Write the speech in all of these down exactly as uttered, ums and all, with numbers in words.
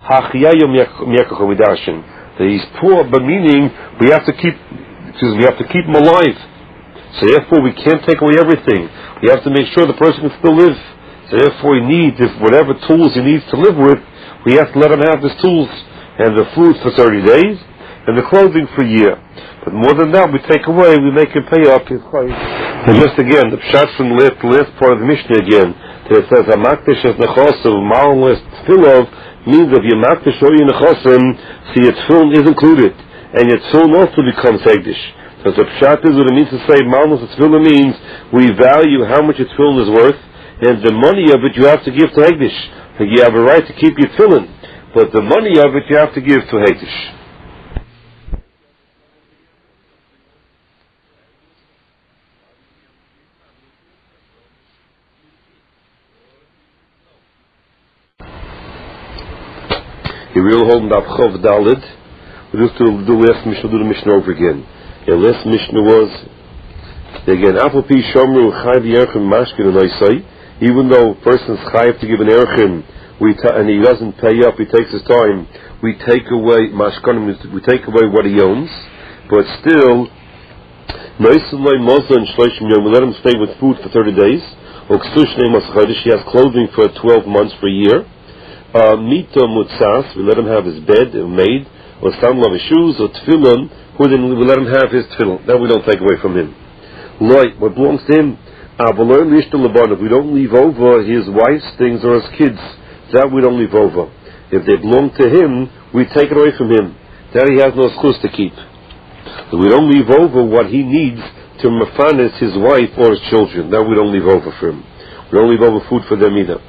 Hachiyayu miyakacha midashin. That he's poor, but meaning we have to keep, we have to keep him alive. So therefore we can't take away everything. We have to make sure the person can still live. So therefore he needs, if whatever tools he needs to live with, we have to let him have his tools and the food for thirty days and the clothing for a year. But more than that, we take away, we make him pay up his price. And just again, the pshat from the last part of the Mishnah again, that it says, Hamakdish es nechosim, ma'alis tefillov, means if you makdish or you nechosim, see your tefillin is included. And your tefillin also becomes hegdish. So the pshat is what it means to say, ma'alis tefillin means we value how much your tefillin is worth, and the money of it you have to give to hegdish. Like you have a right to keep your tefillin, but the money of it you have to give to hegdish. You will hold up Chov Dalid. We just do the last Mishnah, do the Mishnah over again. The last Mishnah was again Apple Pi Shomru Chayv Yerchim Mashkin and Isai. Even though a person's Chayv to give an Erchim, we ta- and he doesn't pay up, he takes his time. We take away Mashkanim, we take away what he owns, but still, Noisalai Mosa and Shloshim Yom, we let him stay with food for thirty days. Oksushne Masachadish, he has clothing for twelve months for a year. Uh, Mita Mutsas, we let him have his bed made, or some of his shoes, or tefillin, who then we let him have his tefillin. That we don't take away from him. Loi, what belongs to him? We don't leave over his wife's things or his kids. That we don't leave over. If they belong to him, we take it away from him. That he has no schus to keep. So we don't leave over what he needs to mafanes his wife or his children. That we don't leave over for him. We don't leave over food for them either.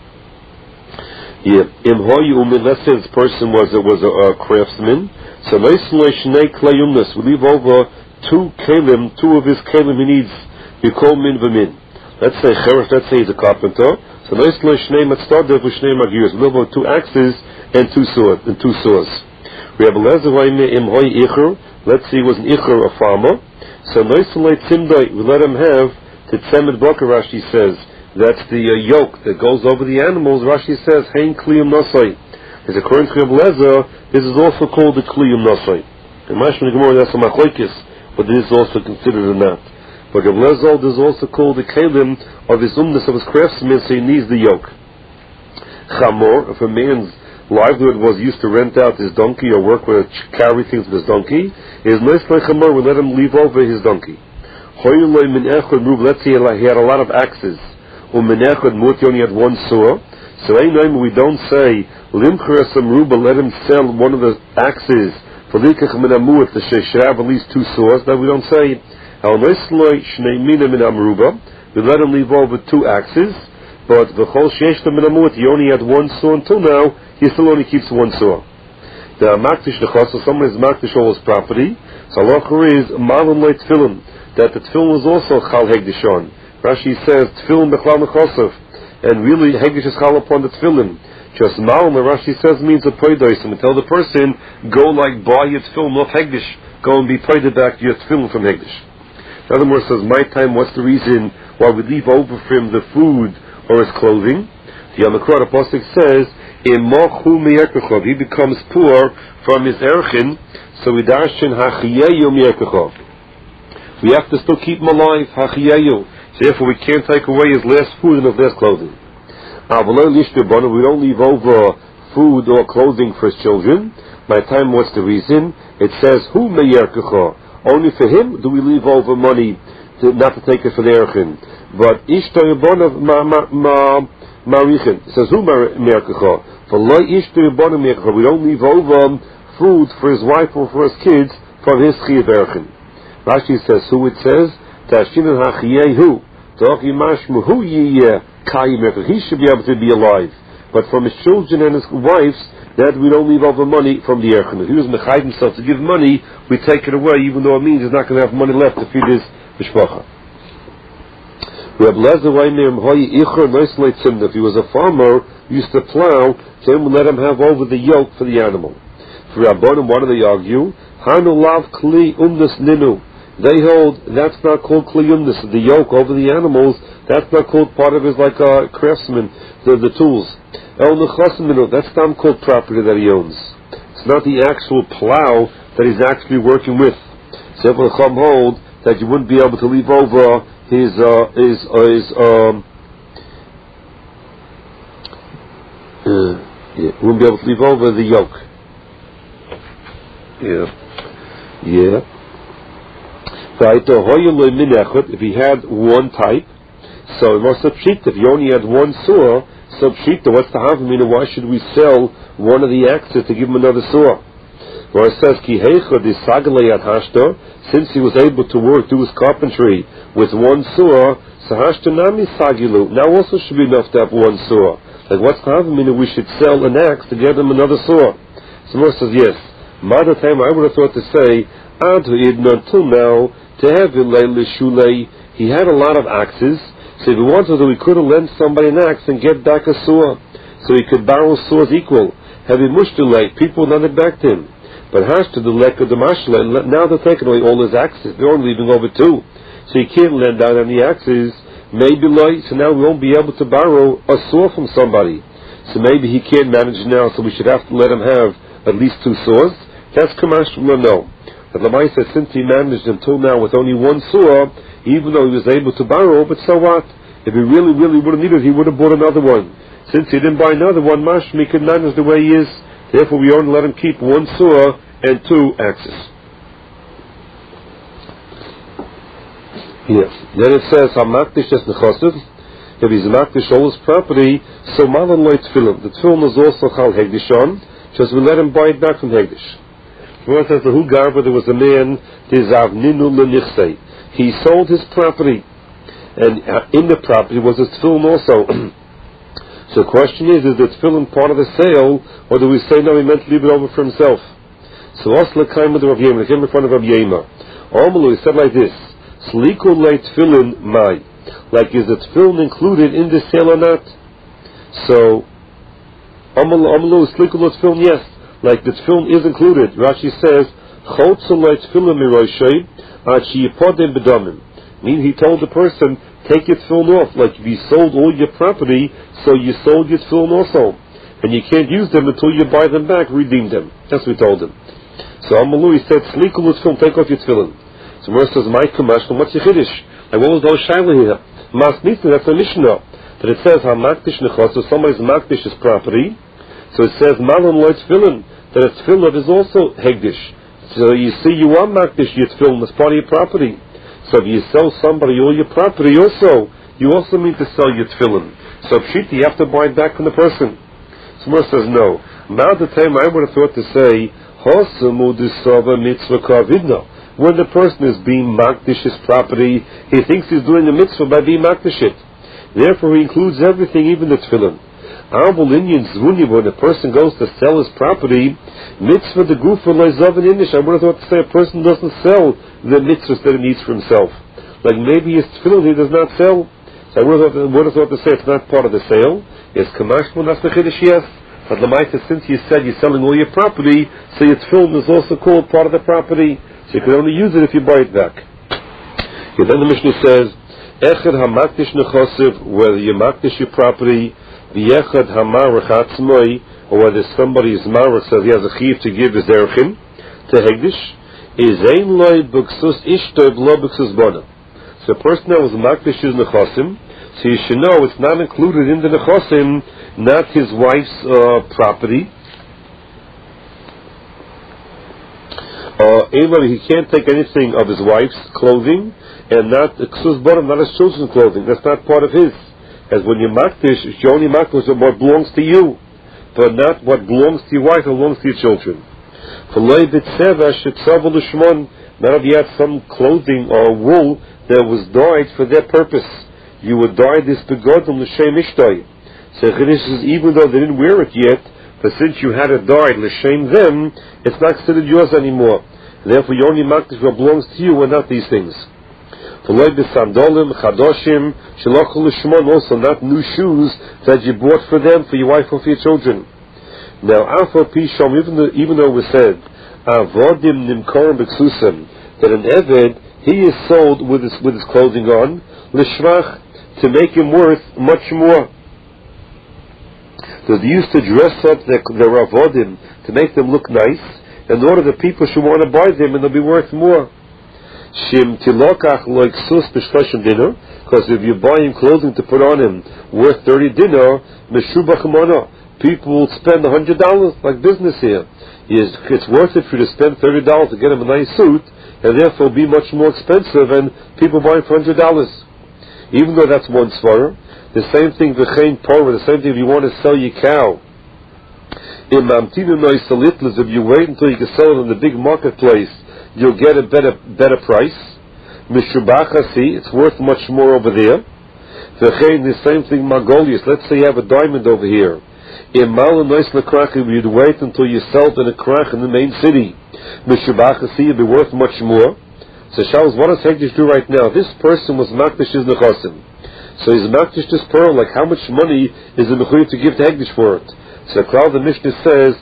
Yeah, let's say this person was a, was a, a craftsman. So we leave over two kalim, two of his kalim he needs. We call min v'min. Let's say let's say he's a carpenter. So we leave over two axes and two swords and two saws. We have a let's say he was an icher, a farmer. So we let him have the tzemed baka. Rashi says. That's the uh, yoke that goes over the animals. Rashi says, Hein kliyum nosai. As according to Reb Lezer, this is also called the kliyum nosai. In Mashman Gemara, that's a machlokes, but this is also considered a not. But Reb Lezer, this is also called the kalim of his umnus, of his craftsman, so he needs the yoke. Chamor, if a man's livelihood was used to rent out his donkey or work with carry things with his donkey, is nice like chamor, we let him leave over his donkey. Let's say he had a lot of axes. Umenechad Muti only had one saw. So we don't say Limchar Samruba, let him sell one of the axes for Likach Minamut, the should have at least two saws. That we don't say Al Noisloi Shnei Mina Minamruba. We let him leave over two axes, but the whole Sheshta Minamut, he only had one saw until now, he still only keeps one saw. The Maktish Nechos, so someone is Maktish all his property. So Allah is Malon Leit Tefillin, that the Tefillin is also Chal Hegdishon. Rashi says tefillin b'chlal nechosef, and really hegdish is chal upon the tefillin. Just ma'al, the Rashi says means a poidos, and tell the person go like buy your tefillin of hegdish, go and be poided back your tefillin from hegdish. The other word says my time. What's the reason why we leave over for him the food or his clothing? The Yamakra Apostle says imachu miyekachov, he becomes poor from his erchin, so we darshan hachiyayu miyekachov. We have to still keep him alive, hachiyayu. Therefore, we can't take away his last food and his last clothing. We don't leave over food or clothing for his children. My time, what's the reason? It says, "Who meyerkecha?" Only for him do we leave over money, to, not to take it for the erchin. But ishto yebonav marichin. It says, "Who meyerkecha?" For lo ishto yebonav meyerkecha. We don't leave over food for his wife or for his kids from his chiyav erchin. Rashi says, "Who?" It says, "Tashinan hachiyehu." He should be able to be alive. But from his children and his wives, that we don't leave over money from the erchin. If he was mechayiv himself to give money, we take it away, even though it means he's not going to have money left to feed his mishpacha. If he was a farmer, used to plow, then we let him have over the yoke for the animal. For Rabbanim, what do they argue? Hanu lav kli umdas ninu. They hold that's not called kliyum. This is the yoke over the animals. That's not called part of his like a uh, craftsman, the the tools. El nechasminu, that's not called property that he owns. It's not the actual plow that he's actually working with. So the Chacham hold that you wouldn't be able to leave over his uh, his uh, his um uh, yeah, wouldn't be able to leave over the yoke. Yeah, yeah. If he had one type, so it must have pshita. If you only had one saw, so pshita, what's the half? I mean, why should we sell one of the axes to give him another saw? Where it says ki heichad is sagalei at hashta, since he was able to work, do his carpentry with one saw, so hashta nami sagilu. Now also should be enough to have one saw. Like what's the half? I mean, we should sell an axe to get him another saw. So Moshe says yes. Mother time I would have thought to say ad until now. To have Shulei, he had a lot of axes, so if he wanted to, he could have lent somebody an axe and get back a saw, so he could borrow saws equal. Have he mushdulei, people would lend it back to him. But has to the lek of the mashle, now they're taking away all his axes, they're only leaving over two, so he can't lend out any axes. Maybe like, so now we won't be able to borrow a saw from somebody. So maybe he can't manage now, so we should have to let him have at least two saws. That's Kamash no. But Lamai says since he managed until now with only one saw, even though he was able to borrow, but so what? If he really, really would have needed it, he would have bought another one. Since he didn't buy another one, Mashmi he could manage the way he is. Therefore, we only let him keep one saw and two axes. Yes. Then it says, Hamakdish es nechosiv. If he's makdish all his property, so malan loy tefillin. The tefillin is also chal hegdish on, just we let him buy it back from hegdish. It says the Hugarba, there was a man, he sold his property, and in the property was his tefillin also. So the question is, is the tefillin part of the sale, or do we say no, he meant to leave it over for himself? So Osla came with Rav Yema, he came in front of Rav Yema. Amalu, he said like this, Sliku le tefillin mai, like is the tefillin included in the sale or not? So, Amalu, Amalu, Sliku le tefillin, yes. Like the tefillin is included. Rashi says, meaning he told the person, take your tefillin off. Like if you sold all your property, so you sold your tefillin also. And you can't use them until you buy them back, redeem them. That's what we told him. So Amalu, he said, Slikul tefillin, take off your tefillin. So Mer says, my kamash, what's your chiddush? Like what was those shaila here? Mas nisa, that's a mishnah. That it says, hamakdish nechos, so somebody's makdish is property. So it says, malon loy tefillin, that a tefillin is also hegdish. So you see, you are makdish your tefillin as part of your property. So if you sell somebody all your property also, you also mean to sell your tefillin. So pshita, you have to buy it back from the person. Someone says no. Now the time I would have thought to say, Hosamu disava mitzvah kavidna. When the person is being makdish his property, he thinks he's doing a mitzvah by being makdish it. Therefore he includes everything, even the tefillin. When a person goes to sell his property, mitzvah the gufa leizav in English, I would have thought to say a person doesn't sell the mitzvahs that he needs for himself. Like maybe his tefillin he does not sell. So I would have, would have thought to say it's not part of the sale. Yes, kamashmon that's the chiddush, yes. But the Lamaita, since you said you're selling all your property, so your tefillin is also called part of the property. So you can only use it if you buy it back. Okay, then the Mishnah says, Echad hamakdish nechosiv, whether you makdish your property, V'yechad hamarach atzmoi, or whether somebody is marach, says he has a chiv to give his erchim, to hegdish, is ein loy b'ksus ishtoi b'lo b'ksus bona. So a person that was makdish his nechosim, so you should know it's not included in the nechosim, not his wife's uh, property. Uh, anybody, he can't take anything of his wife's clothing, and not ksus bona, not his children's clothing. That's not part of his. As when you makdish, it's only makdish what belongs to you, but not what belongs to your wife or belongs to your children. Not if you had some clothing or wool that was dyed for their purpose. You would dye this begodom l'shem ishtay. So Chiddush is even though they didn't wear it yet, but since you had it dyed l'shem them, it's not considered yours anymore. Therefore, you only makdish what belongs to you and not these things. Chadoshim, also not new shoes that you bought for them, for your wife or for your children. Now, Alpha Pishom, even though even though it was said, Avodim Nimkorim B'Ksusam, that an Eved he is sold with his with his clothing on, l'shvach, to make him worth much more. So they used to dress up their, their avodim to make them look nice, in order that people should want to buy them and they'll be worth more. Shim tilokach like sus b'shloshim dinar, because if you're buying clothing to put on him worth thirty dinar, meshubach mono, people will spend a hundred dollars, like business here. It's worth it for you to spend thirty dollars to get him a nice suit, and therefore be much more expensive, and people buy it for hundred dollars. Even though that's one svara, the same thing v'chein porah, the same thing if you want to sell your cow. If you wait until you can sell it in the big marketplace, you'll get a better better price. Mishubachasi, it's worth much more over there. The same thing Magolius. Let's say you have a diamond over here. In you'd wait until you sell it in a krach in the main city. Mishubachasi, it'd be worth much more. So Shabbos, what does Hegdish do right now? This person was Makdish his Nechasim. So he's Makdish this pearl, like how much money is the Mechuyev to give to Hegdish for it? So the Mishnah says,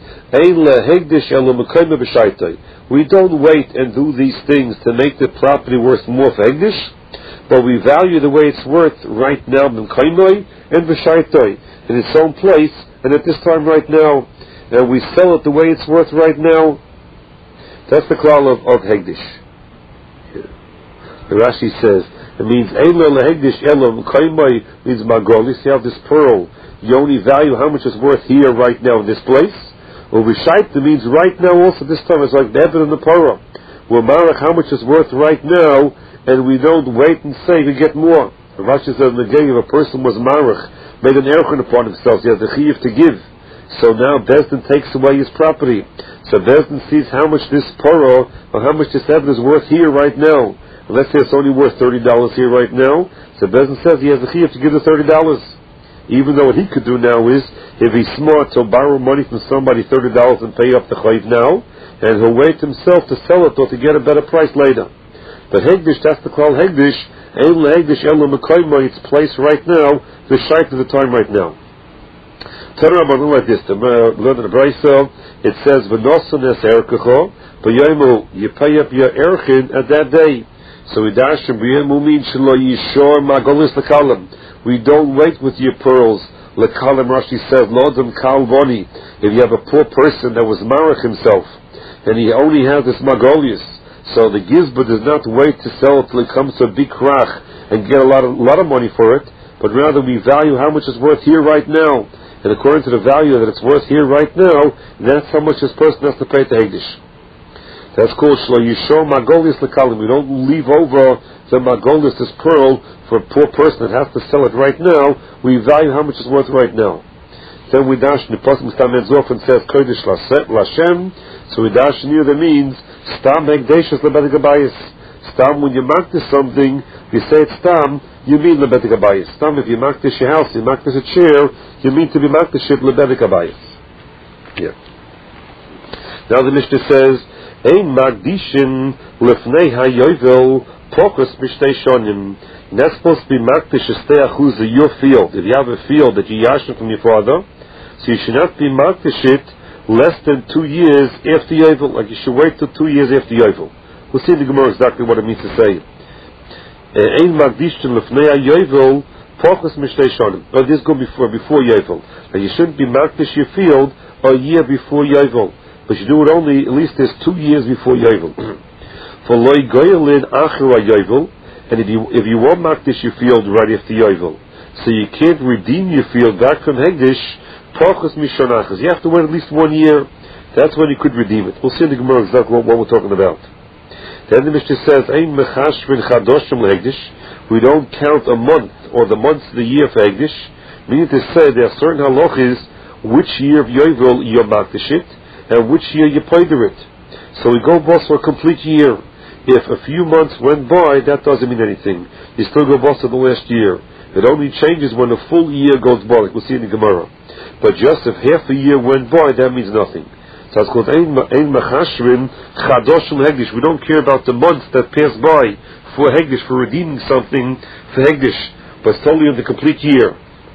we don't wait and do these things to make the property worth more for Hegdish, but we value the way it's worth right now and in its own place, and at this time right now, and we sell it the way it's worth right now. That's the klal of, of Hegdish. The Rashi says, it means means Magolis, you have this pearl. You only value how much it's worth here, right now, in this place. Or Vishaita means right now also, this time it's like the Eben and the Parah. We're marach how much it's worth right now, and we don't wait and say we get more. The Rashi says in the game, if a person was marach, made an erchon upon himself, he has the chiyuv to give. So now Bezdin takes away his property. So Bezdin sees how much this Parah, or how much this Eben is worth here, right now. And let's say it's only worth thirty dollars here, right now. So Bezdin says he has the chiyuv to give the thirty dollars. Even though what he could do now is, if he's smart, he'll borrow money from somebody, thirty dollars, and pay up the chayv now, and he'll wait himself to sell it or to get a better price later. But Hegdish, that's the call Hegdish, Ein leHegdish Elo Mekoymo, its place right now, the shite of the time right now. Tell them like this, the learn in the Brayso, it says, V'noson es erkecho, B'yomu, you pay up your erchin at that day. So we dash him, B'yomu means, Shelo Yishor Magolis Lekalim. We don't wait with your pearls. Lekalim, Rashi says, Lodem Kalvoni. If you have a poor person that was marach himself, and he only has this Magolius, so the Gizba does not wait to sell it till it comes to a big krach and get a lot of, lot of money for it, but rather we value how much it's worth here right now. And according to the value that it's worth here right now, that's how much this person has to pay to Hegdish. That's called Shlo Yishor Magolius Lekalim. We don't leave over the Magolius, this pearl, for a poor person that has to sell it right now. We value how much it's worth right now. Then we dash in the Pasuk Stam Enzov and says Kodesh Lashem. So we dash near the means Stam Hegdeshus Lebedek Abayis. Stam, when you mark this something, you say it's Stam, you mean Lebedek Abayis. Stam, if you mark this your house, you mark this a chair, you mean to be marked the ship Lebedek Abayis. Yeah. Now the Mishnah says, Ein Magdishin Lefnei HaYovel Pokus Mishtei Shonim. And that's supposed to be makdish stay achuz your field. If you have a field that you yashin from your father, so you should not be makdish it less than two years after Yovel. Like you should wait till two years after Yovel. We'll see in the Gemara exactly what it means to say. Ein magdishin lefnei Yovel pochus mishtei shonim. But this go before before Yovel. Now you shouldn't be makdish your field a year before Yovel, but you do it only at least there's two years before Yovel. For loy goyelin achra Yovel. And if you if you won't makdish your field right after Yovel, so you can't redeem your field back from Hegdish, Pachos Mishonachas. You have to wait at least one year. That's when you could redeem it. We'll see in the Gemara exactly what, what we're talking about. Then the Mishnah says, Ein mechashvin chadoshim lehegdish. We don't count a month or the months of the year for Hegdish. Meaning to say there are certain halachas which year of Yovel you makdish it and which year you payder it. So we go boss for a complete year. If a few months went by, that doesn't mean anything. You still go boss to the last year. It only changes when a full year goes by, like we'll see in the Gemara. But just if half a year went by, that means nothing. So it's called Ein Machashrim Chadoshim Hegdish. We don't care about the months that pass by for Hegdish, for redeeming something for Hegdish, but it's totally in the complete year.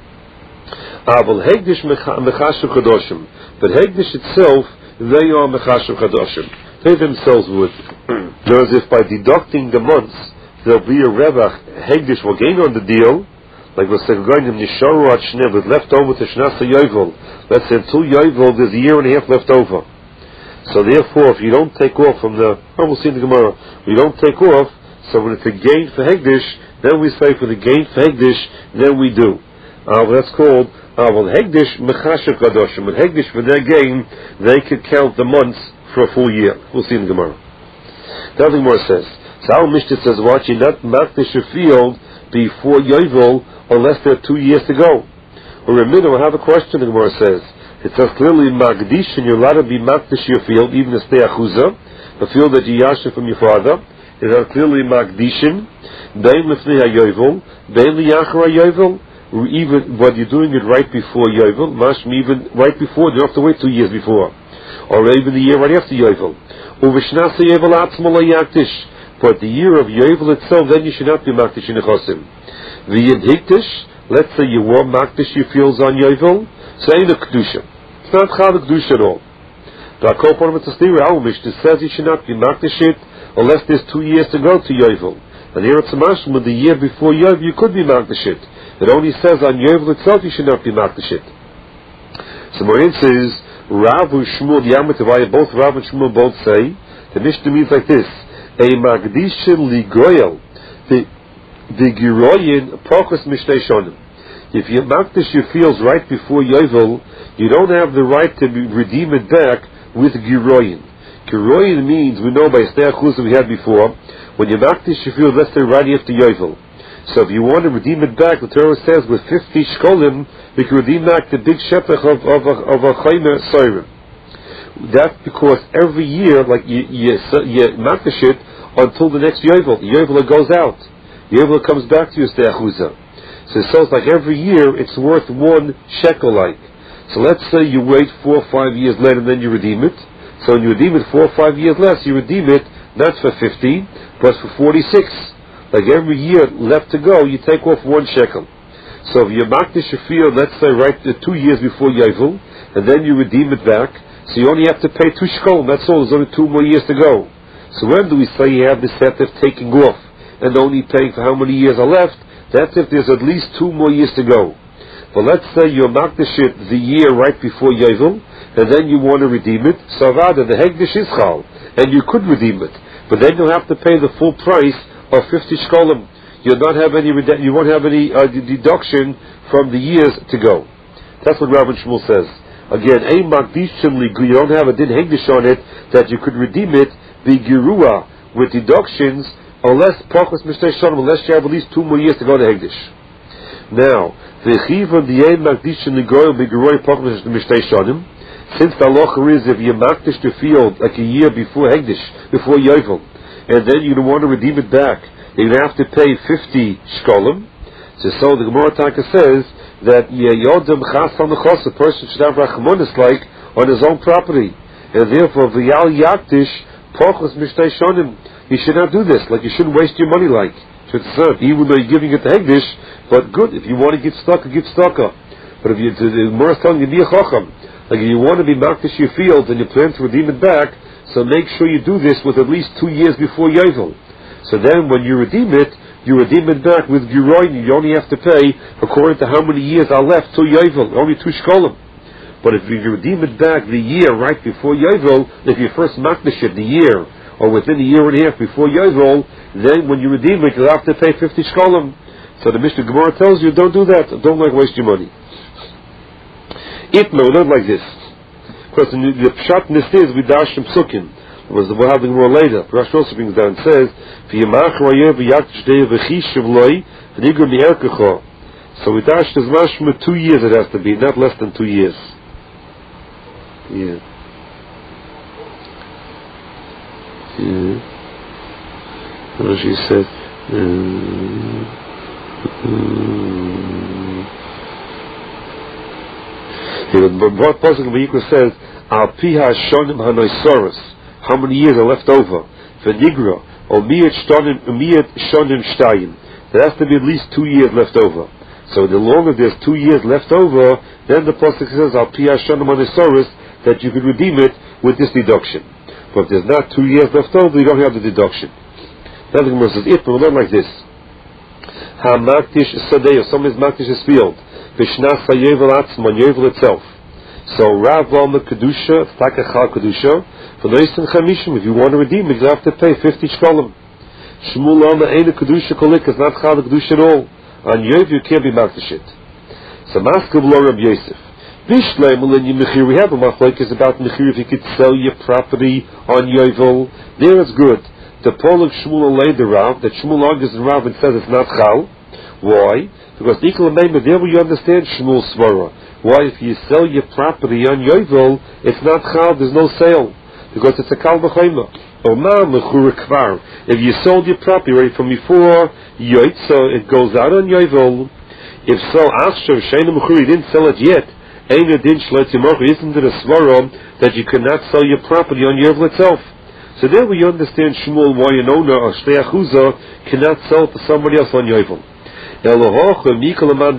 Aval Hegdish Mechashrim Chadoshim. But Hegdish itself, they are Mechashrim Chadoshim. They themselves would. Whereas if by deducting the months there'll be a revach, hegdish will gain on the deal, like we're saying, nisharu at shne, was left over to shnasa yovel. Let's say until yovel there's a year and a half left over. So therefore, if you don't take off from the, oh, we'll see in the Gemara, we don't take off, so when it's a gain for hegdish, then we say for the gain for hegdish, then we do. Uh, that's called, uh, well, hegdish mechashek kadoshim. With hegdish, for their gain, they could count the months for a full year. We'll see in the Gemara. The other Gemara says, so our Mishnah says, watch, you not makdish your field before yovel, unless there are two years to go. Or a minute, we'll have a question, the Gemara says. It says clearly in Magdish, and you're allowed to be Magdish your field, even a stay achuza, the field that you yasha from your father. It says clearly in Magdishin, Bein lefnei hayovel, Bein liyachar hayovel, even when you're doing it right before yovel, mashma even right before, you don't have to wait two years before, or even the year right after yovel. Uvishnas hayovel atzmo layakdish, but the year of yovel itself, then you should not be Magdish in echosim. V'yin hikdish, let's say you were Magdish your fields on yovel, say the kedusha. It's not chal kedusha at all. The Akol Ponim Tzastira, our Mishnah says you should not be Magdish it unless there's two years to go to yovel. And here it's a mashma, the year before yovel you could be Magdish it. It only says on yovel itself you should not be Magdish it. So Morin says Rav and Shmuel Yamatavaya, both Rav and Shmuel both say the Mishnah means like this: a Magdishin ligoyel, the the giroyin pokos mishnei shonim. If you Magdish your fields right before yovel, you don't have the right to be, redeem it back with giroyin. Giroyin means, we know by stei achuzah we had before, when you Magdish your field, let's say right after yovel. So if you want to redeem it back, the Torah says with fifty shkolim, you can redeem back the big shepech of of a, of a chaymer soirim. That's because every year, like you you, you Magdish it until the next yovel. The yovel goes out. The yovel comes back to you stei achuzah. So it sounds like every year it's worth one shekel like. So let's say you wait four or five years later and then you redeem it. So when you redeem it four or five years less, you redeem it not for fifty, but for forty-six. Like every year left to go, you take off one shekel. So if you Magdish your field, let's say right uh, two years before yovel, and then you redeem it back, so you only have to pay two shekel, that's all, there's only two more years to go. So when do we say you have the set of taking off, and only paying for how many years are left? That's if there's at least two more years to go. But let's say you Magdish it the year right before yovel, and then you want to redeem it, so rather the hegdish is chal, and you could redeem it, but then you'll have to pay the full price of fifty shkolim. You'll not have any, you won't have any uh, deduction from the years to go. That's what Rav and Shmuel says. Again, a Magdishim ligu, you don't have a din hegdish on it that you could redeem it, the girua, with deductions, unless pachos mishnei shonim, unless you have at least two more years to go to hegdish. Now, the chiva the ein Magdishim ligoy b'geroi pachos mishnei shonim, since the halacha is if you Magdish the field like a year before hegdish, before yovel, and then you don't want to redeem it back, you're going to have to pay fifty shkolim. So, so the Gemara Taka says that yodem chas on the chos, a person should have rachmanis like on his own property, and therefore v'yal yakdish pachos mishnei shonim. You should not do this. Like you shouldn't waste your money. Like should serve, even though you're giving it to hegdish. But good, if you want to give tzedakah, give tzedakah. But if you the Gemara is telling you be a chacham, like if you want to be Magdish your fields and you plan to redeem it back, so make sure you do this with at least two years before yovel. So then, when you redeem it, you redeem it back with giroin. You only have to pay according to how many years are left till yovel, only two shkolim. But if you redeem it back the year right before yovel, if you first Magdish it the year, or within a year and a half before yovel, then when you redeem it, you'll have to pay fifty shkolim. So the Mishnah Gemara tells you, don't do that. Don't like waste your money. Itma, not like this. Because the, the pshat in this is with Dashim Psukim. We'll have the Gemara later. Rashi also brings down and says, so with Dash there's mashma two years it has to be, not less than two years. Yeah. Yeah. Rashi said, um, um, yeah, but what Pasuk Vayikra says, Al Piha Shonim Hanoisaurus, how many years are left over? V'nigra, or Miyat Shonim Shtayim. There has to be at least two years left over. So the longer there's two years left over, then the Pasuk says, Al Piha Shonim Hanoisaurus, that you could redeem it with this deduction. But if there's not two years left over, you don't have the deduction. Now the Gemara says, if we learn like this. Ha-maktish sadeh, if someone is maktish his field, v'shnach ha-yovel atzma, on yovel itself. So Rav Lama Kedusha, Takachal Kedusha, for Noisim Chamishim, if you want to redeem it, you have to pay fifty shkolim. Shmuel Lama Eina Kedusha Kolik is not Chal Kedusha at all. On Yov you can't be maktish it. So Maskav Lo Rab Yosef. Vishlei Mulin Yimechir, we have a machlokes about Mechir, if you could sell your property on Yovel, there it's good. The Polik Shmuel Alei the Rav, that Shmuel argues in Rav and says it's not Chal. Why? Because Nikol Meimer, there we understand Shmuel Svara. Why, if you sell your property on Yovel, it's not Chal, there's no sale. Because it's a Kal B'chayma. If you sold your property right from before Yoit, so it goes out on Yovel. If so, Achshav Shayna Mechur, you didn't sell it yet. Eina Din Shlet Yimorcha, isn't it a Svara that you cannot sell your property on Yovel itself? So there we understand Shmuel why an owner or Shtei Achuzah cannot sell to somebody else on Yovel. What kind of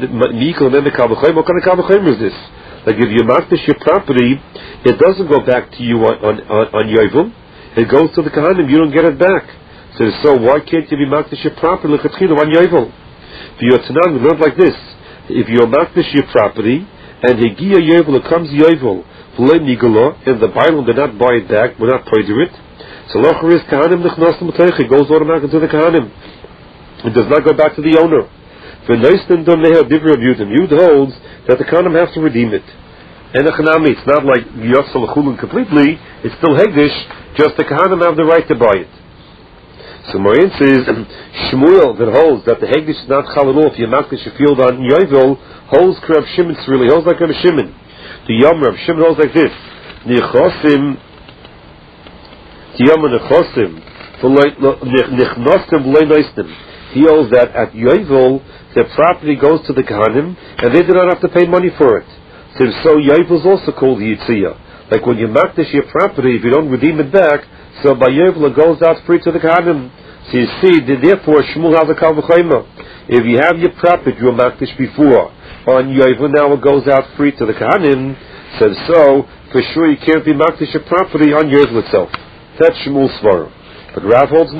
Kal is this? Like if you makdish your property, it doesn't go back to you on on, on, on Yovel. It goes to the Kahanim, you don't get it back. So, so why can't you be makdish your property on Yovel? For your Tanan, we learn like this. If you makdish your property, and Hegiya Yovel, it comes Yovel, and the Bible did not buy it back, will not pay to it, so Locher is Kahanim, it goes automatically to the Kahanim. It does not go back to the owner. For Neistan Dom Neha Divra Yudim, Yud holds that the Kahanim have to redeem it. And the Chanami, it's not like Yotzal Chulun completely, it's still Hegdish, just the Kahanim have the right to buy it. So Marin says, Shmuel that holds that the Hegdish is not Chal at all, if you makdish your field on Yovel, holds Rav Shimon really, holds like Rav Shimon. The Yom Rav Shimon holds like this. Nichosim, the Yom Nichosim, Nichnosim V'lei Noistim. He holds that at Yovel, the property goes to the Kahanim, and they do not have to pay money for it. So, so Yovel is also called Yitziyah. Like when you makdish your property, if you don't redeem it back, so by Yovel it goes out free to the Kahanim. So you see, therefore Shmuel has a Kal V'chayma. If you have your property you were makdish before, on Yovel now it goes out free to the Kahanim, so, so for sure you can't be makdish your property on Yovel itself. That's Shmuel's svara. But Rav holds